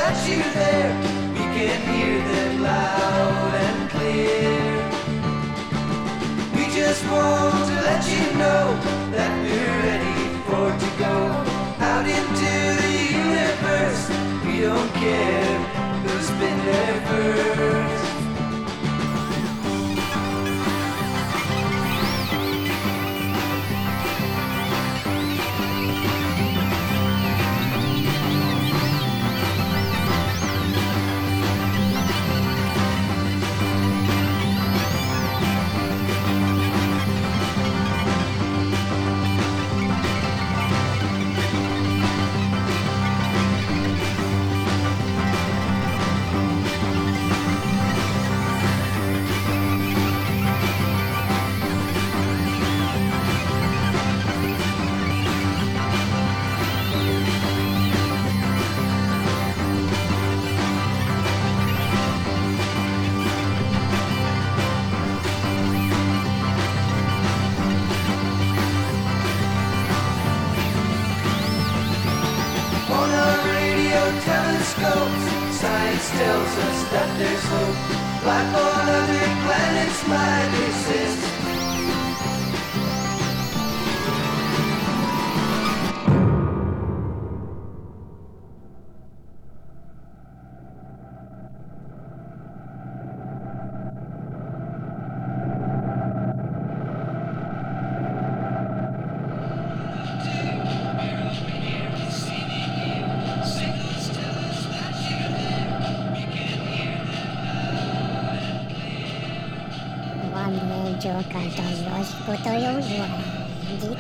that you're there. We can hear them loud and clear. We just want to let you know that we're ready for to go out into the universe. We don't care who's been there first. Telescopes, science tells us that there's hope. Life on other planets might exist. Los potolos dit